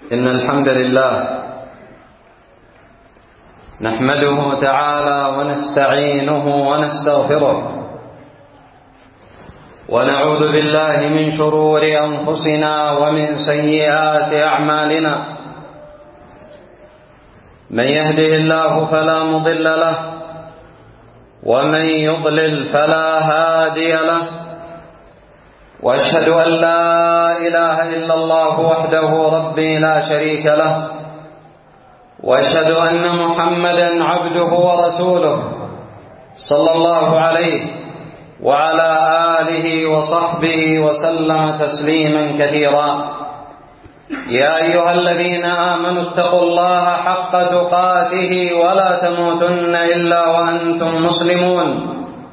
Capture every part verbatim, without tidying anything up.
إن الحمد لله نحمده تعالى ونستعينه ونستغفره ونعوذ بالله من شرور أنفسنا ومن سيئات أعمالنا. من يهده الله فلا مضل له ومن يضلل فلا هادي له، وأشهد أن لا إله إلا الله وحده ربي لا شريك له، وأشهد أن محمدا عبده ورسوله صلى الله عليه وعلى آله وصحبه وسلم تسليما كثيرا. يا أيها الذين آمنوا اتقوا الله حق تقاته ولا تموتن إلا وأنتم مسلمون.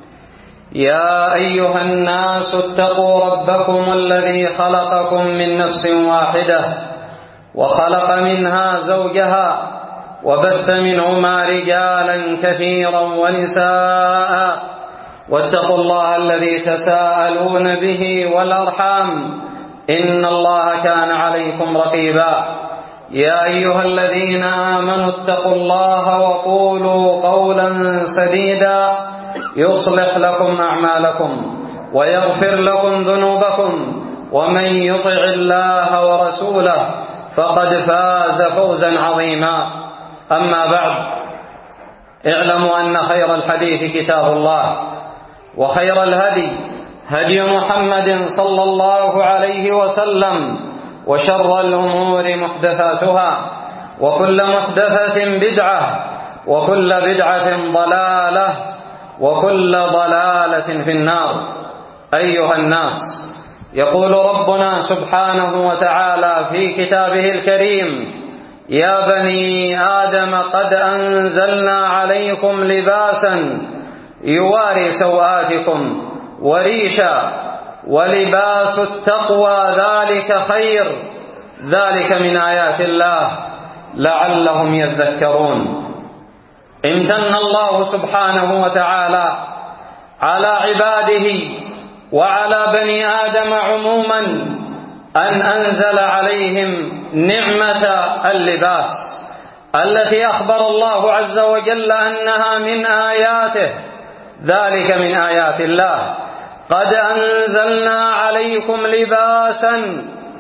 يا أيها الناس اتقوا ربكم الذي خلقكم من نفس واحدة وخلق منها زوجها وبث منهما رجالا كثيرا ونساء، واتقوا الله الذي تساءلون به والأرحام إن الله كان عليكم رقيبا. يا أيها الذين آمنوا اتقوا الله وقولوا قولا سديدا يصلح لكم أعمالكم ويغفر لكم ذنوبكم، ومن يطع الله ورسوله فقد فاز فوزا عظيما. أما بعد، اعلموا أن خير الحديث كتاب الله، وخير الهدي هدي محمد صلى الله عليه وسلم، وشر الأمور محدثاتها، وكل محدثة بدعة، وكل بدعة ضلالة، وكل ضلالة في النار. أيها الناس، يقول ربنا سبحانه وتعالى في كتابه الكريم: يا بني آدم قد أنزلنا عليكم لباسا يواري سوآتكم وريشا ولباس التقوى ذلك خير، ذلك من آيات الله لعلهم يذكرون. امتن الله سبحانه وتعالى على عباده وعلى بني آدم عموما أن أنزل عليهم نعمة اللباس التي أخبر الله عز وجل أنها من آياته، ذلك من آيات الله. قد أنزلنا عليكم لباسا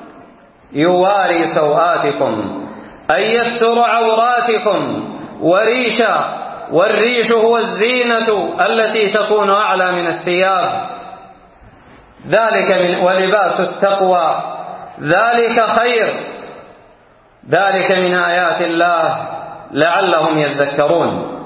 يواري سوآتكم أي يستر عوراتكم، وريشا، والريش هو الزينة التي تكون أعلى من الثياب، ذلك من ولباس التقوى ذلك خير، ذلك من آيات الله لعلهم يذكرون.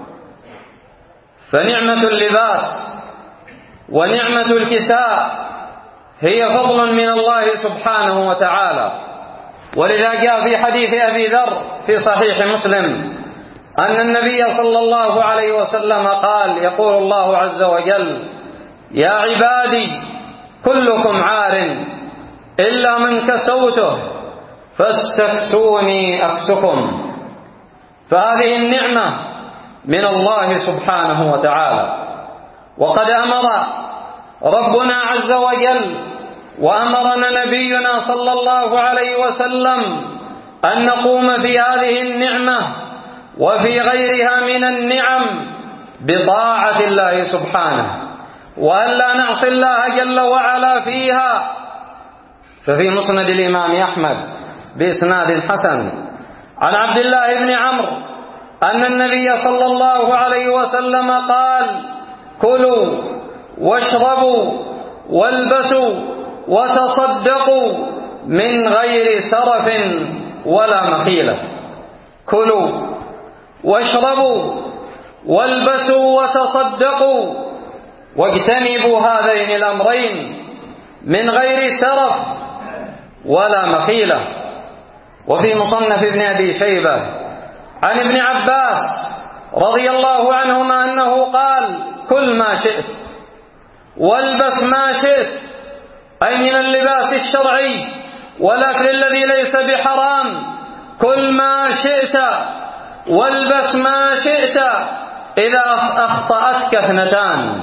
فنعمة اللباس ونعمة الكساء هي فضل من الله سبحانه وتعالى. ولذا جاء في حديث أبي ذر في صحيح مسلم أن النبي صلى الله عليه وسلم قال: يقول الله عز وجل: يا عبادي كلكم عار إلا من كسوته فاستكسوني أكسكم. فهذه النعمة من الله سبحانه وتعالى. وقد أمر ربنا عز وجل وأمرنا نبينا صلى الله عليه وسلم أن نقوم في هذه النعمة وفي غيرها من النعم بطاعة الله سبحانه، وأن لا نعصي الله جل وعلا فيها. ففي مسند الإمام أحمد بإسناد حسن عن عبد الله بن عمرو أن النبي صلى الله عليه وسلم قال: كلوا واشربوا والبسوا وتصدقوا من غير سرف ولا مخيلة. كلوا واشربوا والبسوا وتصدقوا، واجتنبوا هذين الأمرين من غير سرف ولا مخيلة. وفي مصنف ابن أبي شيبة عن ابن عباس رضي الله عنهما أنه قال: كل ما شئت والبس ما شئت، أي من اللباس الشرعي والأكل الذي ليس بحرام. كل ما شئت والبس ما شئت إذا أخطأتك اثنتان: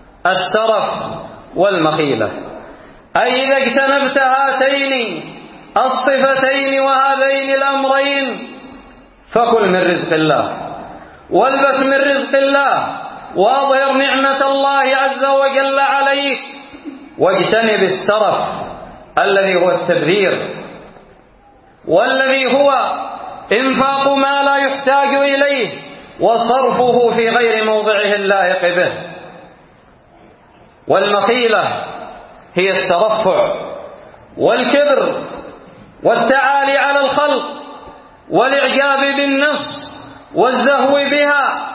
السرف والمخيلة. أي إذا اجتنبت هاتين الصفتين وهذين الأمرين فكل من رزق الله والبس من رزق الله واظهر نعمة الله عز وجل عليك، واجتنب السرف الذي هو التبذير والذي هو إنفاق ما لا يحتاج إليه وصرفه في غير موضعه اللائق به. والمخيلة هي الترفع والكبر والتعالي على الخلق والإعجاب بالنفس والزهو بها.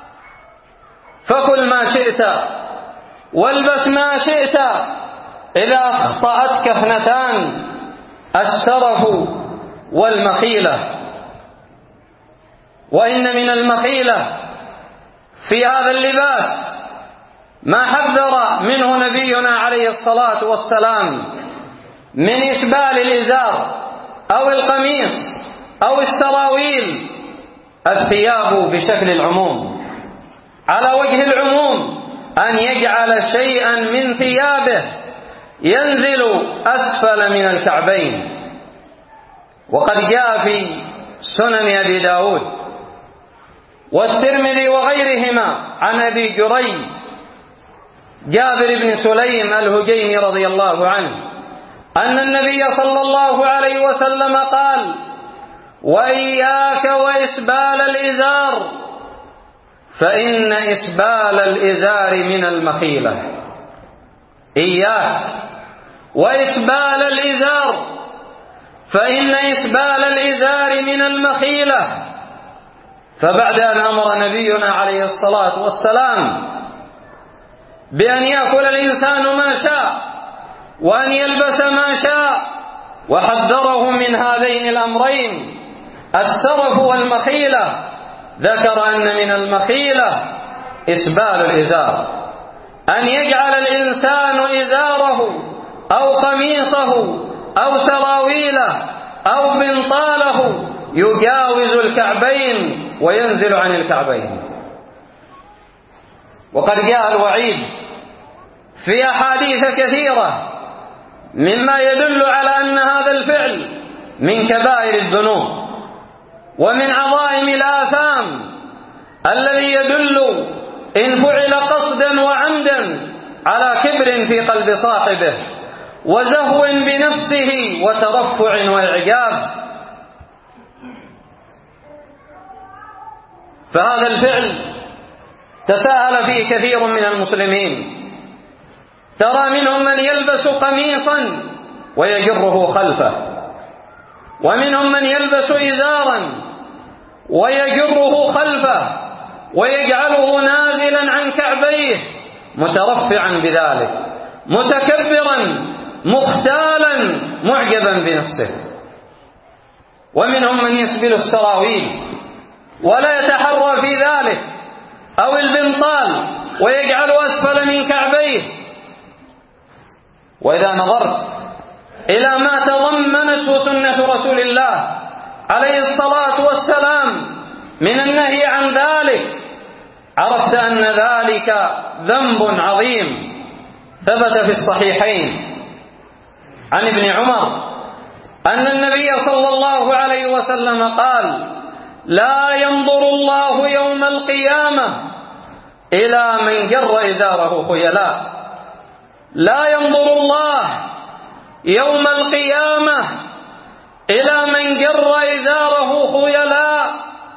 فكل ما شئت والبس ما شئت إذا أخطأتك اثنتان: السرف والمخيلة. وإن من المخيلة في هذا اللباس ما حذر منه نبينا عليه الصلاة والسلام من إسبال الإزار أو القميص أو السراويل، الثياب بشكل العموم على وجه العموم، أن يجعل شيئا من ثيابه ينزل أسفل من الكعبين. وقد جاء في سنن أبي داود والترمذي وغيرهما عن أبي جريج جابر بن سليم الهجيمي رضي الله عنه أن النبي صلى الله عليه وسلم قال: وإياك وإسبال الإزار فإن إسبال الإزار من المخيلة. إياك وإسبال الإزار فإن إسبال الإزار من المخيلة. فبعد أن أمر نبينا عليه الصلاة والسلام بأن يأكل الإنسان ما شاء وأن يلبس ما شاء وحذره من هذين الأمرين السرف والمخيلة، ذكر أن من المخيلة إسبال الإزار، أن يجعل الإنسان إزاره أو قميصه أو سراويله أو بنطاله يجاوز الكعبين وينزل عن الكعبين. وقد جاء الوعيد في أحاديث كثيرة مما يدل على أن هذا الفعل من كبائر الذنوب ومن عظائم الآثام، الذي يدل إن فعل قصدا وعمدا على كبر في قلب صاحبه وزهو بنفسه وترفع وإعجاب. فهذا الفعل تساهل فيه كثير من المسلمين، ترى منهم من يلبس قميصا ويجره خلفه، ومنهم من يلبس إزارا ويجره خلفه ويجعله نازلا عن كعبيه مترفعا بذلك، متكبرا مختالا معجبا بنفسه. ومنهم من يسبل السراويل ولا يتحرى في ذلك، أو البنطال ويجعل أسفل من كعبيه. وإذا نظرت إلى ما تضمنته سنة رسول الله عليه الصلاة والسلام من النهي عن ذلك، عرفت أن ذلك ذنب عظيم. ثبت في الصحيحين عن ابن عمر أن النبي صلى الله عليه وسلم قال: لا ينظر الله يوم القيامة إلى من جر إزاره خيلاء. لا ينظر الله يوم القيامة إلى من جر إزاره خيلاء.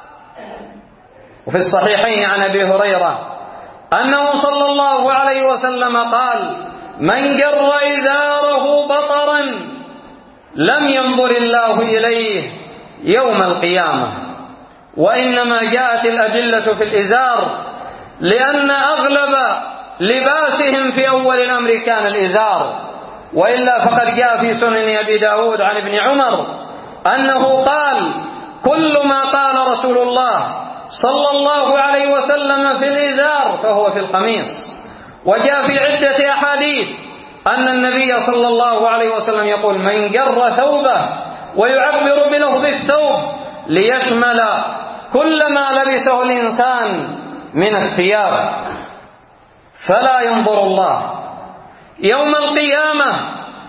وفي الصحيحين عن أبي هريرة أنه صلى الله عليه وسلم قال: من جر إزاره بطرا لم ينظر الله إليه يوم القيامة. وإنما جاءت الأدلة في الإزار لأن أغلب لباسهم في أول الأمر كان الإزار، وإلا فقد جاء في سنن أبي داود عن ابن عمر أنه قال: كل ما قال رسول الله صلى الله عليه وسلم في الإزار فهو في القميص. وجاء في عدة أحاديث أن النبي صلى الله عليه وسلم يقول: من جر ثوبه، ويعبر بلفظ الثوب ليشمل كل ما لبسه الإنسان من الثياب. فلا ينظر الله يوم القيامة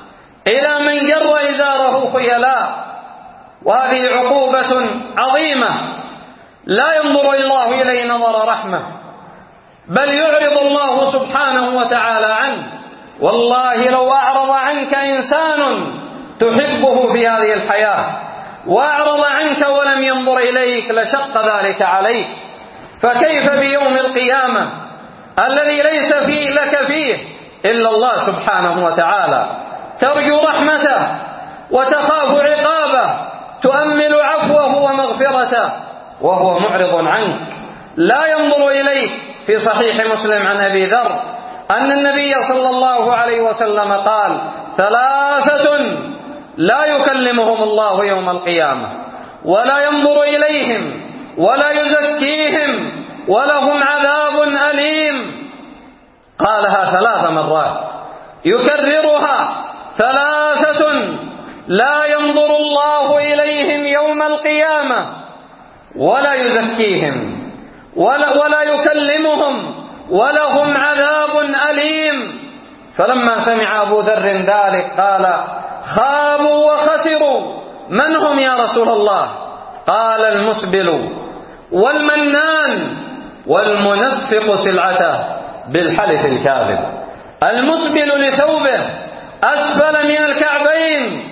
إلى من جر إزاره خيلاء. وهذه عقوبة عظيمة لا ينظر الله إليه نظر رحمة، بل يعرض الله سبحانه وتعالى عنه. والله لو أعرض عنك إنسان تحبه في هذه الحياة وأعرض عنك ولم ينظر إليك لشق ذلك عليك، فكيف بيوم القيامة الذي ليس فيه لك فيه إلا الله سبحانه وتعالى؟ ترجو رحمته وتخاف عقابه، تؤمل عفوه ومغفرته وهو معرض عنك لا ينظر إليك. في صحيح مسلم عن أبي ذر أن النبي صلى الله عليه وسلم قال: ثلاثة لا يكلمهم الله يوم القيامة ولا ينظر إليهم ولا يزكيهم ولهم عذاب أليم. قالها ثلاث مرات يكررها: ثلاثة لا ينظر الله إليهم يوم القيامة ولا يزكيهم ولا, ولا يكلمهم ولهم عذاب أليم. فلما سمع أبو ذر ذلك قال: خابوا وخسروا. من هم يا رسول الله؟ قال: المسبل والمنان والمنفق سلعته بالحلف الكاذب. المسبل لثوبه أسفل من الكعبين،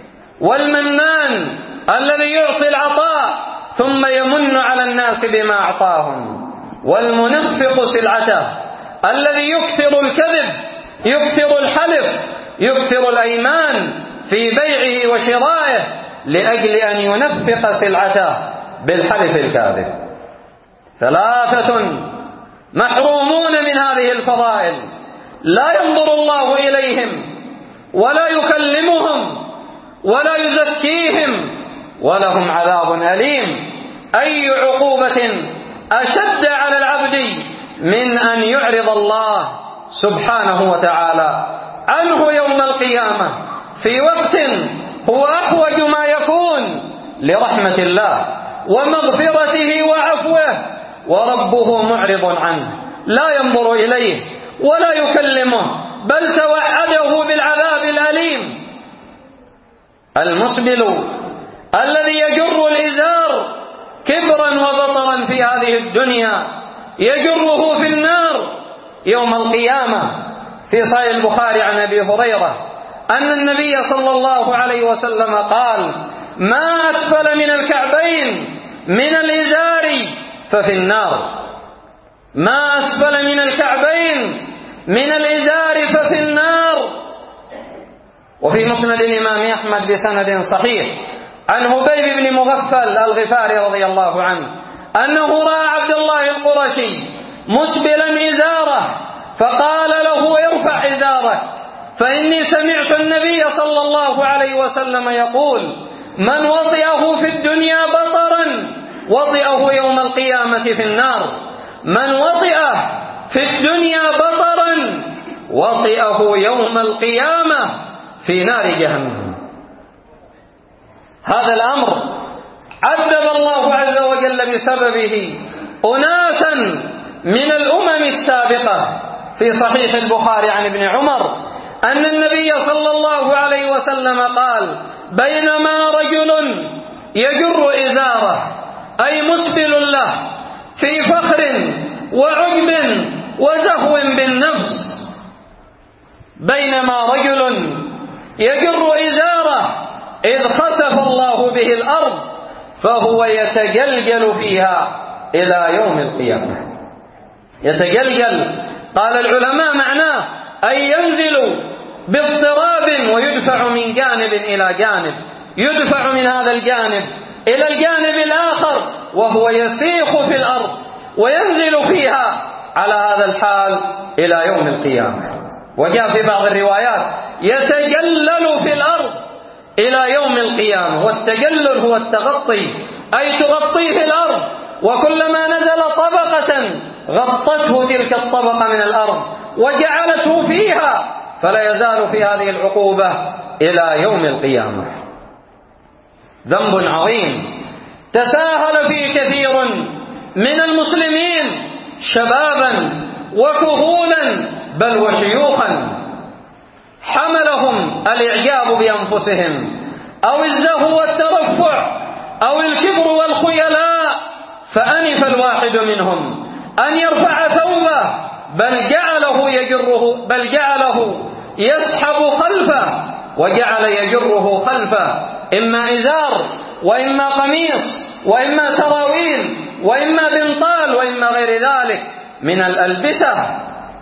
والمنان الذي يعطي العطاء ثم يمن على الناس بما أعطاهم، والمنفق سلعته الذي يكثر الكذب، يكثر الحلف، يكثر الأيمان في بيعه وشرائه لأجل أن ينفق سلعته بالحلف الكاذب. ثلاثة محرومون من هذه الفضائل لا ينظر الله إليهم ولا يكلمهم ولا يزكيهم ولهم عذاب أليم. أي عقوبة أشد على العبد من أن يعرض الله سبحانه وتعالى عنه يوم القيامة في وقت هو أحوج ما يكون لرحمة الله ومغفرته وعفوه، وربه معرض عنه لا ينظر إليه ولا يكلمه بل توعده بالعذاب الأليم. المسبل الذي يجر الإزار كبرا وبطرا في هذه الدنيا يجره في النار يوم القيامة. في صحيح البخاري عن أبي هريرة أن النبي صلى الله عليه وسلم قال: ما أسفل من الكعبين من الإزار ففي النار. ما أسفل من الكعبين من الإزار ففي النار. وفي مسند الإمام أحمد بسند صحيح عن هبيب بن مغفل الغفاري رضي الله عنه أنه رأى عبد الله القرشي مسبلا إزاره فقال له: ارفع إزارك، فإني سمعت النبي صلى الله عليه وسلم يقول: من وطئه في الدنيا بطرا وطئه يوم القيامة في النار. من وطئه في الدنيا بطرا وطئه يوم القيامة في نار جهنم. هذا الأمر عذب الله عز وجل بسببه أناسا من الأمم السابقة. في صحيح البخاري عن ابن عمر أن النبي صلى الله عليه وسلم قال: بينما رجل يجر إزاره أي مسبل له في فخر وعجب وزهو بالنفس، بينما رجل يجر إزاره إذ خسف الله به الأرض فهو يتجلجل فيها إلى يوم القيامة. يتجلجل قال العلماء معناه أي ينزل باضطراب ويدفع من جانب إلى جانب، يدفع من هذا الجانب إلى الجانب الآخر وهو يسيخ في الأرض وينزل فيها على هذا الحال إلى يوم القيامة. وجاء في بعض الروايات يتجلل في الأرض إلى يوم القيامة، والتجلل هو التغطي أي تغطيه الأرض، وكلما نزل طبقة غطته تلك الطبقة من الأرض وجعلته فيها، فلا يزال في هذه العقوبة إلى يوم القيامة. ذنب عظيم تساهل فيه كثير من المسلمين شبابا وكهولا بل وشيوخا، حملهم الإعجاب بأنفسهم أو الزهو والترفع أو الكبر والخيلاء، فأنف الواحد منهم أن يرفع ثوبه، بل جعله يجره بل جعله يسحب خلفه، وجعل يجره خلفه، إما إزار وإما قميص وإما سراويل وإما بنطال وإما غير ذلك من الألبسة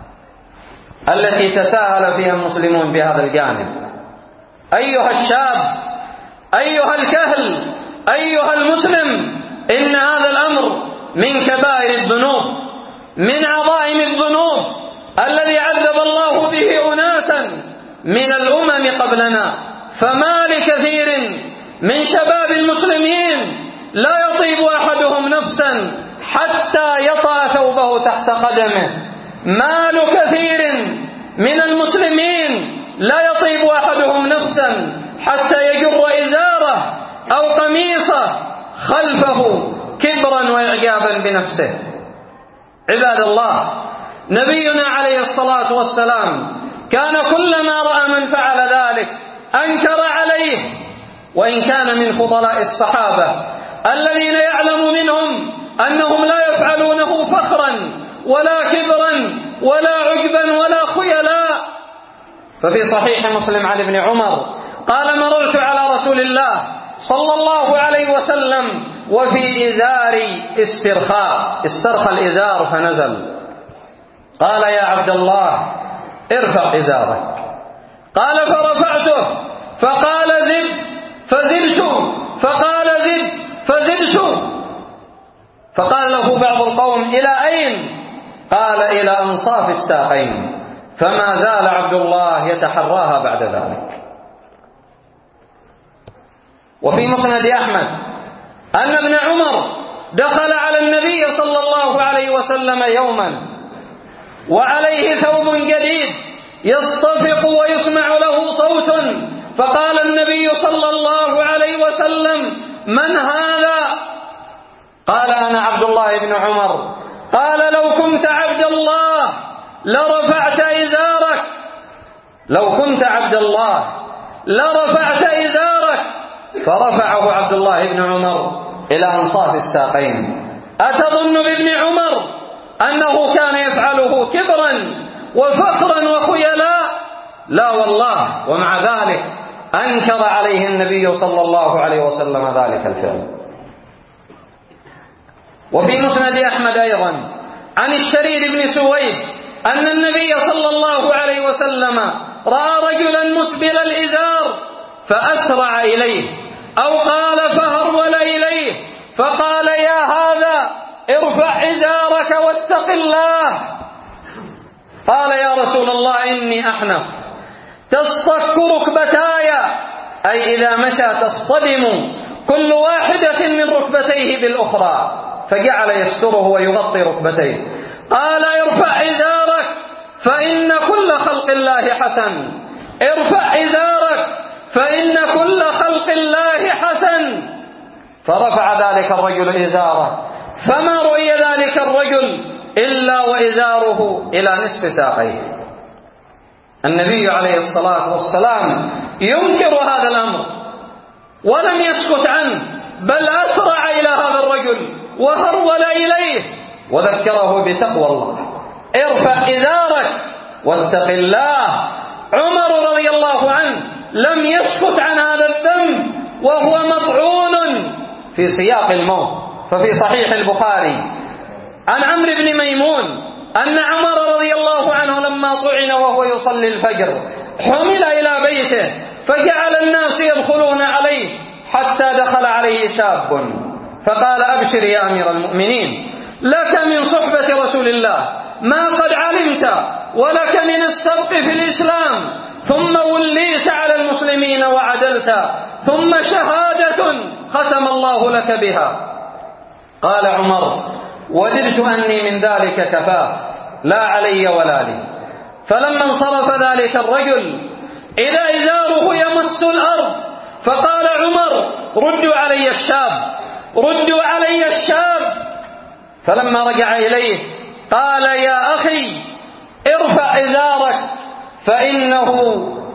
التي تساهل فيها المسلمون بهذا الجانب. أيها الشاب، أيها الكهل، أيها المسلم، إن هذا الأمر من كبائر الذنوب، من عظائم الذنوب الذي عذب الله به أناسا من الأمم قبلنا. فما لكثير من شباب المسلمين لا يطيب أحدهم نفسا حتى يطأ ثوبه تحت قدمه. ما لكثير من المسلمين لا يطيب أحدهم نفسا حتى يجر إزاره أو قميصه خلفه كبرا وإعجابا بنفسه. عباد الله، نبينا عليه الصلاة والسلام كان كلما رأى من فعل ذلك أنكر عليه، وإن كان من فضلاء الصحابة الذين يعلم منهم أنهم لا يفعلونه فخرا ولا كبرا ولا عجبا ولا خيلاء. ففي صحيح مسلم عن ابن عمر قال: مررت على رسول الله صلى الله عليه وسلم وفي إزاري استرخاء، استرخى الإزار فنزل. قال: يا عبد الله ارفع إزارك. قال: فرفعته. فقال: زد، فزدت. فقال: زد، فزدت. فقال له بعض القوم: إلى أين؟ قال: إلى أنصاف الساقين. فما زال عبد الله يتحراها بعد ذلك. وفي مسند أحمد أن ابن عمر دخل على النبي صلى الله عليه وسلم يوما وعليه ثوب جديد يصطفق ويسمع له صوت، فقال النبي صلى الله عليه وسلم: من هذا؟ قال: أنا عبد الله بن عمر. قال: لو كنت عبد الله لرفعت إزارك، لو كنت عبد الله لرفعت إزارك. فرفعه عبد الله بن عمر إلى أنصاف الساقين. أتظن بابن عمر أنه كان يفعله كبرا وفخرا وخيلاء؟ لا والله. ومع ذلك أنكر عليه النبي صلى الله عليه وسلم ذلك الفعل. وفي مسند أحمد أيضا عن الشريد بن سويد أن النبي صلى الله عليه وسلم رأى رجلا مسبل الإزار فأسرع إليه، أو قال فهرول إليه، فقال: يا هذا ارفع إزارك واتق الله. قال: يا رسول الله إني أحنف تصطك ركبتاي، أي إذا مشى تصطدم كل واحدة من ركبتيه بالأخرى، فجعل يستره ويغطي ركبتيه. قال: ارفع إزارك فإن كل خلق الله حسن، ارفع إزارك فإن كل خلق الله حسن. فرفع ذلك الرجل إزاره، فما رؤي ذلك الرجل إلا وإزاره إلى نصف ساقيه. النبي عليه الصلاة والسلام ينكر هذا الأمر ولم يسكت عنه، بل أسرع إلى هذا الرجل وهرول إليه وذكره بتقوى الله: ارفع إزارك واتق الله. عمر رضي الله عنه لم يسكت عن هذا الذنب وهو مطعون في سياق الموت. ففي صحيح البخاري عن عمرو بن ميمون أن عمر رضي الله عنه لما طعن وهو يصلي الفجر حمل إلى بيته، فجعل الناس يدخلون عليه حتى دخل عليه شاب فقال: أبشر يا أمير المؤمنين، لك من صحبة رسول الله ما قد علمت، ولك من السبق في الإسلام، ثم وليت على المسلمين وعدلت، ثم شهادة ختم الله لك بها. قال عمر: وددت أني من ذلك كفاف، لا علي ولا لي. فلما انصرف ذلك الرجل إذا إزاره يمس الأرض، فقال عمر: ردوا علي الشاب، ردوا علي الشاب. فلما رجع إليه قال: يا أخي ارفع إزارك فإنه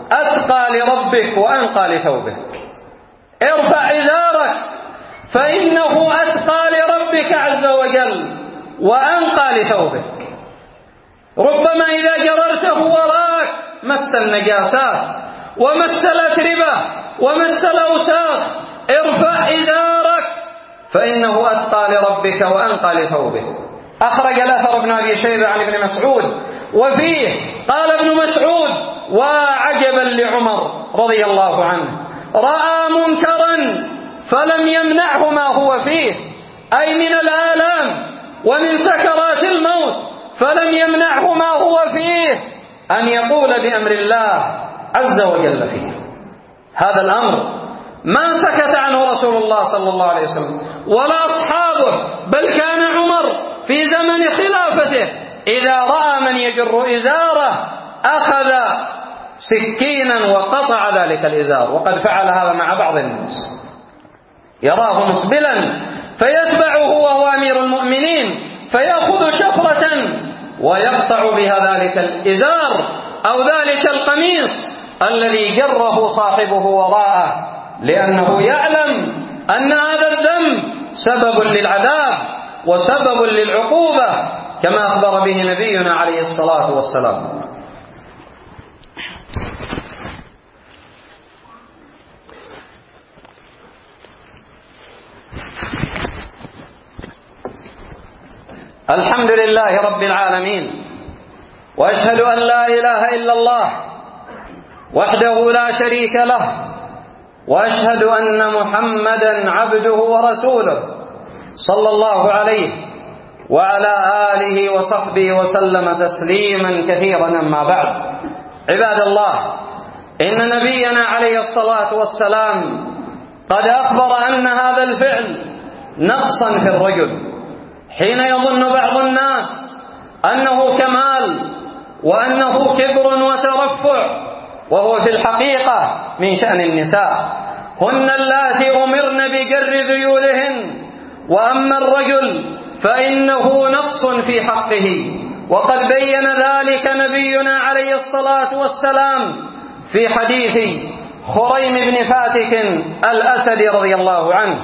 أتقى لربك وأنقى لثوبك. ارفع إزارك فإنه أتقى لربك عز وجل وأنقى لثوبك. ربما إذا جررته وراك مس النجاسات ومس الأتربة ومس الأوساخ. ارفع إزارك فإنه أتقى لربك وأنقى لثوبك. أخرج الأثر ابن أبي شيبة عن ابن مسعود وفيه قال ابن مسعود: وعجبا لعمر رضي الله عنه، رأى منكرا فلم يمنعه ما هو فيه، أي من الآلام ومن سكرات الموت، فلم يمنعه ما هو فيه أن يقول بأمر الله عز وجل فيه. هذا الأمر ما سكت عنه رسول الله صلى الله عليه وسلم ولا أصحابه، بل كان عمر في زمن خلافته إذا رأى من يجر إزاره أخذ سكينا وقطع ذلك الإزار، وقد فعل هذا مع بعض الناس، يراه مسبلا فيتبعه وهو أمير المؤمنين فيأخذ شفرة ويقطع بها ذلك الإزار أو ذلك القميص الذي جره صاحبه وراءه، لأنه يعلم أن هذا الذنب سبب للعذاب وسبب للعقوبة كما أخبر به نبينا عليه الصلاة والسلام. الحمد لله رب العالمين، وأشهد أن لا إله إلا الله وحده لا شريك له، وأشهد أن محمدا عبده ورسوله صلى الله عليه وعلى آله وصحبه وسلم تسليما كثيرا. أما بعد، عباد الله، إن نبينا عليه الصلاة والسلام قد أخبر أن هذا الفعل نقصا في الرجل، حين يظن بعض الناس أنه كمال وأنه كبر وترفع، وهو في الحقيقة من شأن النساء، هن اللاتي أمرن بجر ذيولهن، وأما الرجل فإنه نقص في حقه، وقد بين ذلك نبينا عليه الصلاة والسلام في حديث خريم بن فاتك الأسدي رضي الله عنه،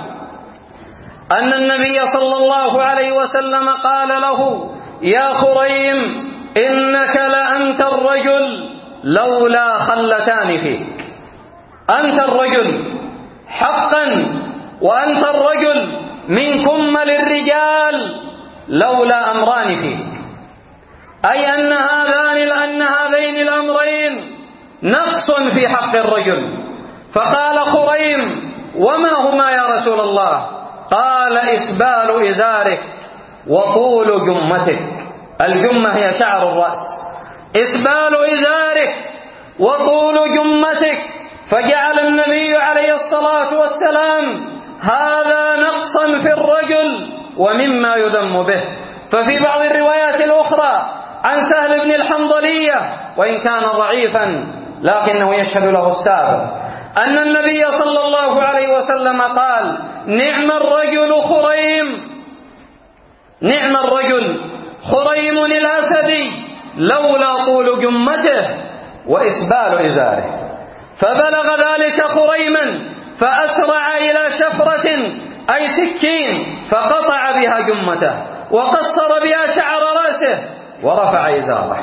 أن النبي صلى الله عليه وسلم قال له: يا خريم، إنك لأنت الرجل لولا خلتان فيك. أنت الرجل حقا، وأنت الرجل من كمل الرجال لولا أمران فيك، أي أن هذان أن هذين الأمرين نقص في حق الرجل. فقال خريم: وما هما يا رسول الله؟ قال: إسبال إزارك وطول جمتك. الجمة هي شعر الرأس. إسبال إزارك وطول جمتك. فجعل النبي عليه الصلاة والسلام هذا نقصا في الرجل ومما يذم به. ففي بعض الروايات الأخرى عن سهل بن الحنظلية، وإن كان ضعيفا لكنه يشهد له السابق، أن النبي صلى الله عليه وسلم قال: نعم الرجل خريم، نعم الرجل خريم الأسدي لولا طول جمته وإسبال إزاره. فبلغ ذلك خريما فأسرع إلى شفرة أي سكين فقطع بها جمته وقصر بها شعر رأسه ورفع إزاره.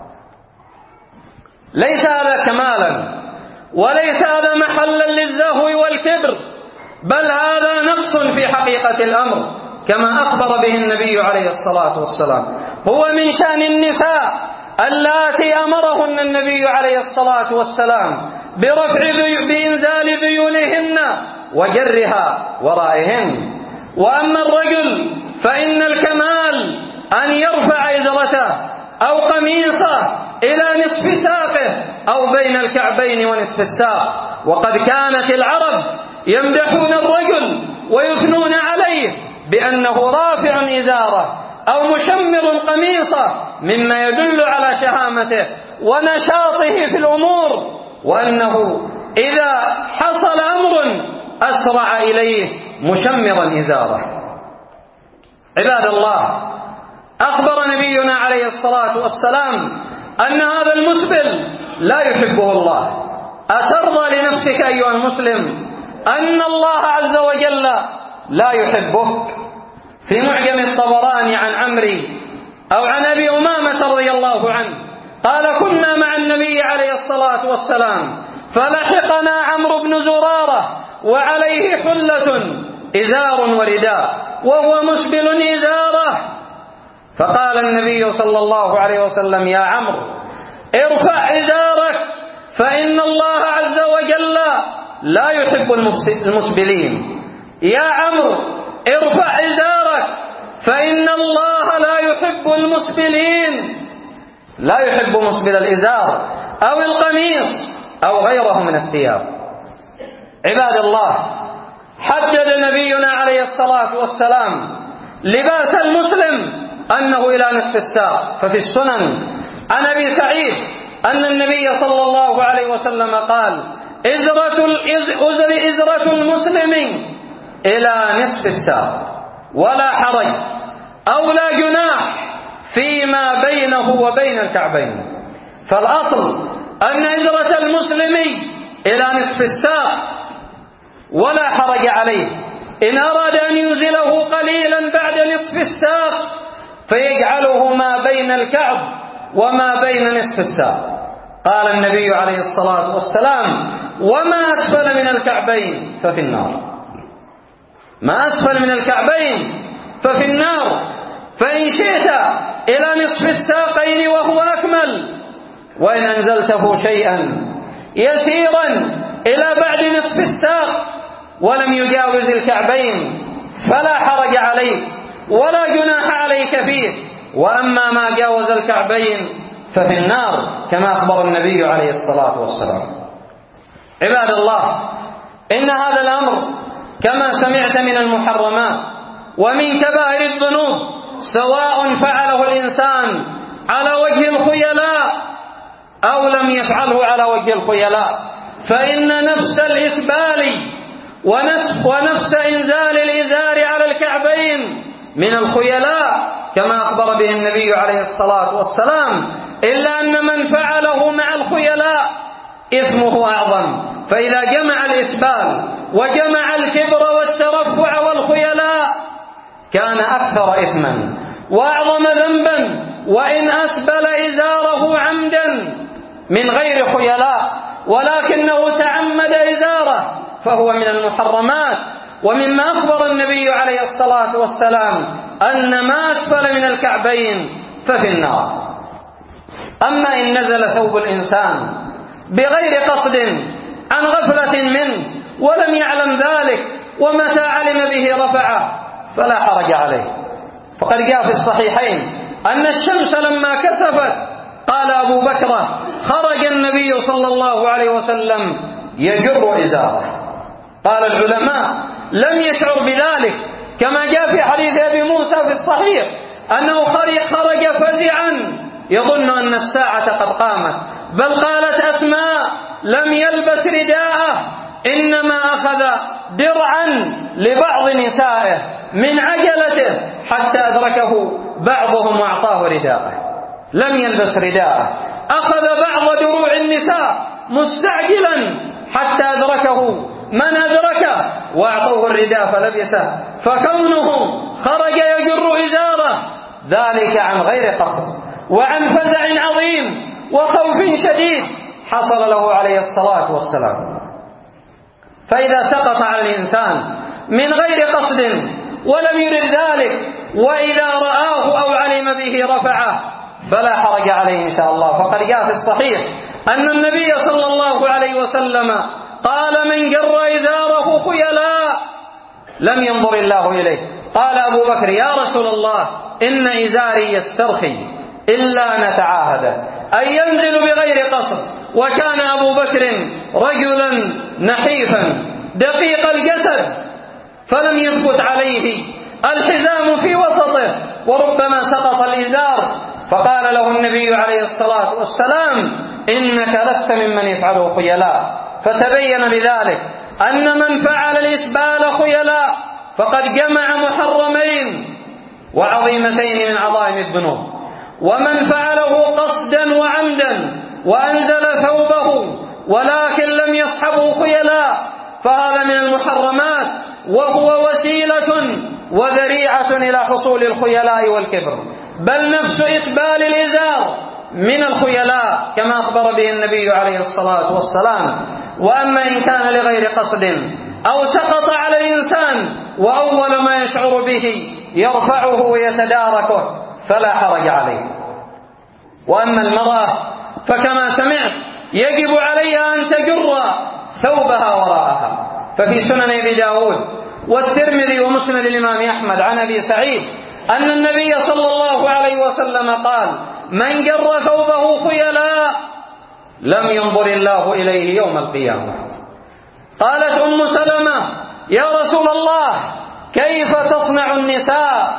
ليس هذا كمالا، وليس هذا محلا للزهو والكبر، بل هذا نقص في حقيقة الأمر كما أخبر به النبي عليه الصلاة والسلام. هو من شأن النساء اللاتي أمرهن النبي عليه الصلاة والسلام برفع بإنزال ذيولهن وجرها ورائهن. وأما الرجل فإن الكمال أن يرفع إزرته أو قميصه إلى نصف ساقه أو بين الكعبين ونصف الساق. وقد كانت العرب يمدحون الرجل ويثنون عليه بأنه رافع إزاره أو مشمر قميصه، مما يدل على شهامته ونشاطه في الأمور، وأنه إذا حصل أمر أسرع إليه مشمرا إزاره. عباد الله، أخبر نبينا عليه الصلاة والسلام أن هذا المسبل لا يحبه الله، أترضى لنفسك أيها المسلم أن الله عز وجل لا يحبك؟ في معجم الطبراني عن عمري أو عن أبي أمامة رضي الله عنه قال: كنا مع النبي عليه الصلاة والسلام فلحقنا عمرو بن زرارة وعليه حلة إزار ورداء وهو مسبل إزاره، فقال النبي صلى الله عليه وسلم: يا عمرو ارفع إزارك فإن الله عز وجل لا يحب المسبلين. يا عمرو ارفع إزارك فإن الله لا يحب المسبلين. لا يحب مسبل الإزار أو القميص أو غيره من الثياب. عباد الله، حدد نبينا عليه الصلاة والسلام لباس المسلم أنه إلى نصف الساق. ففي السنن عن أبي سعيد أن النبي صلى الله عليه وسلم قال: إزرة إزرة المسلم إلى نصف الساق ولا حرج أو لا جناح فيما بينه وبين الكعبين. فالأصل أن إزرة المسلم إلى نصف الساق ولا حرج عليه. إن أراد أن ينزله قليلا بعد نصف الساق فيجعله ما بين الكعب وما بين نصف الساق. قال النبي عليه الصلاة والسلام: وما أسفل من الكعبين ففي النار. ما أسفل من الكعبين ففي النار. فإن شئت إلى نصف الساقين وهو أكمل، وإن أنزلته شيئا يسيرا إلى بعد نصف الساق ولم يجاوز الكعبين فلا حرج عليك ولا جناح عليك فيه. وأما ما جاوز الكعبين ففي النار، كما أخبر النبي عليه الصلاة والسلام. عباد الله، إن هذا الأمر كما سمعت من المحرمات ومن كبائر الذنوب، سواء فعله الإنسان على وجه الخيلاء أو لم يفعله على وجه الخيلاء، فإن نفس الإسبال ونفس إنزال الإزار على الكعبين من الخيلاء كما أخبر به النبي عليه الصلاة والسلام، إلا أن من فعله مع الخيلاء إثمه أعظم. فإذا جمع الإسبال وجمع الكبر والترفع والخيلاء كان أكثر إثما وأعظم ذنبا. وإن أسبل إزاره عمدا من غير خيلاء ولكنه تعمد إزاره فهو من المحرمات. ومما أخبر النبي عليه الصلاة والسلام أن ما أسفل من الكعبين ففي النار. أما إن نزل ثوب الإنسان بغير قصد عن غفلة منه ولم يعلم ذلك ومتى علم به رفعه فلا حرج عليه. فقد جاء في الصحيحين أن الشمس لما كسفت قال أبو بكر: خرج النبي صلى الله عليه وسلم يجر إزاره. قال العلماء: لم يشعر بذلك، كما جاء في حديث أبي موسى في الصحيح أنه خرج فزعا يظن أن الساعة قد قامت. بل قالت أسماء: لم يلبس رداءه، إنما أخذ درعا لبعض نسائه من عجلته حتى أدركه بعضهم وأعطاه رداءه. لم يلبس رداءه، أخذ بعض دروع النساء مستعجلا حتى أدركه من أدركه وأعطوه الرداء فلبسه. فكونه خرج يجر إزاره ذلك عن غير قصد وعن فزع عظيم وخوف شديد حصل له عليه الصلاة والسلام. فإذا سقط على الإنسان من غير قصد ولم يرد ذلك وإذا رآه أو علم به رفعه فلا حرج عليه إن شاء الله. فقد جاء في الصحيح أن النبي صلى الله عليه وسلم قال: من جر إزاره خيلاء لم ينظر الله إليه. قال أبو بكر: يا رسول الله، إن إزاري يسترخي إلا نتعاهده، أي ينزل بغير قصد. وكان أبو بكر رجلا نحيفا دقيق الجسد فلم يثبت عليه الحزام في وسطه وربما سقط الإزار، فقال له النبي عليه الصلاة والسلام: إنك لست ممن يفعله خيلاء. فتبين بذلك أن من فعل الإسبال خيلاء فقد جمع محرمين وعظيمتين من عظائم الذنوب، ومن فعله قصدا وعمدا وأنزل ثوبه ولكن لم يصحبه خيلاء، فهذا من المحرمات، وهو وسيلة وذريعة إلى حصول الخيلاء والكبر. بل نفس إقبال الإزار من الخيلاء كما أخبر به النبي عليه الصلاة والسلام. وأما إن كان لغير قصد أو سقط على الإنسان وأول ما يشعر به يرفعه ويتداركه فلا حرج عليه. وأما المرأة فكما سمعت يجب عليها أن تجر ثوبها وراءها، ففي سنن أبي داود والترمذي ومسند الإمام أحمد عن أبي سعيد أن النبي صلى الله عليه وسلم قال: من جر ثوبه خيلاء لم ينظر الله إليه يوم القيامة. قالت أم سلمة: يا رسول الله كيف تصنع النساء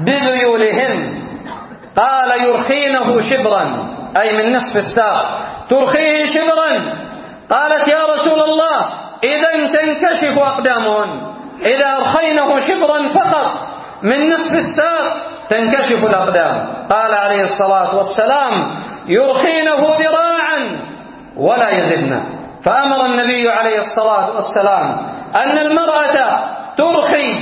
بذيولهن؟ قال: يرخينه شبرا، أي من نصف الساق، ترخيه شبرا. قالت: يا رسول الله إذا تنكشف أقدامهن، إذا أرخينه شبرا فقط من نصف الساق تنكشف الأقدام. قال عليه الصلاة والسلام: يرخينه ذراعا ولا يزدن. فأمر النبي عليه الصلاة والسلام أن المرأة ترخي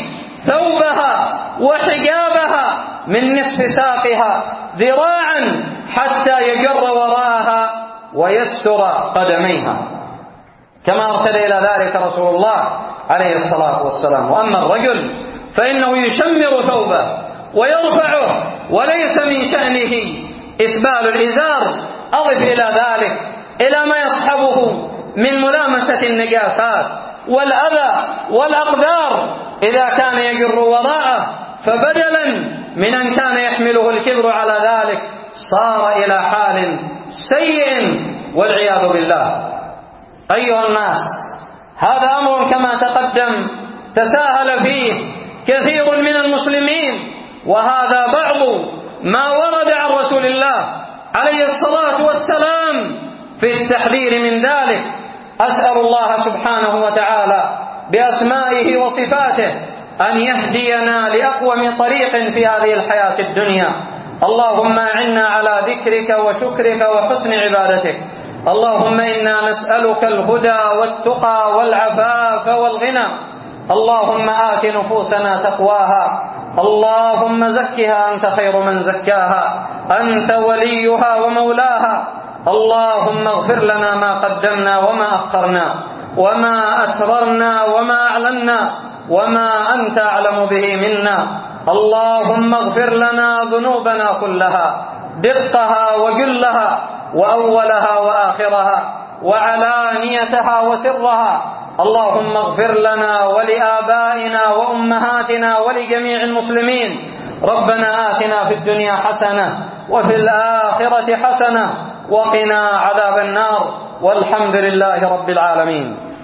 ثوبها وحجابها من نصف ساقها ذراعا حتى يجر وراءها ويستر قدميها، كما أرسل إلى ذلك رسول الله عليه الصلاة والسلام. وأما الرجل فإنه يشمر ثوبه ويرفعه، وليس من شأنه إسبال الإزار. أضف إلى ذلك إلى ما يصحبه من ملامسة النجاسات والأذى والأقدار إذا كان يجر وراءه، فبدلا من أن كان يحمله الكبر على ذلك صار إلى حال سيء والعياذ بالله. أيها الناس، هذا أمر كما تقدم تساهل فيه كثير من المسلمين، وهذا بعض ما ورد عن رسول الله عليه الصلاة والسلام في التحذير من ذلك. أسأل الله سبحانه وتعالى بأسمائه وصفاته أن يهدينا لأقوم طريق في هذه الحياة الدنيا. اللهم أعنا على ذكرك وشكرك وحسن عبادتك. اللهم إنا نسألك الهدى والتقى والعفاف والغنى. اللهم آت نفوسنا تقواها، اللهم زكها أنت خير من زكاها، أنت وليها ومولاها. اللهم اغفر لنا ما قدمنا وما أخرنا وما أسررنا وما أعلنا وما أنت أعلم به منا. اللهم اغفر لنا ذنوبنا كلها، دقها وجلها وأولها وآخرها وعلانيتها وسرها. اللهم اغفر لنا ولآبائنا وأمهاتنا ولجميع المسلمين. ربنا آتنا في الدنيا حسنة وفي الآخرة حسنة وقنا عذاب النار، والحمد لله رب العالمين.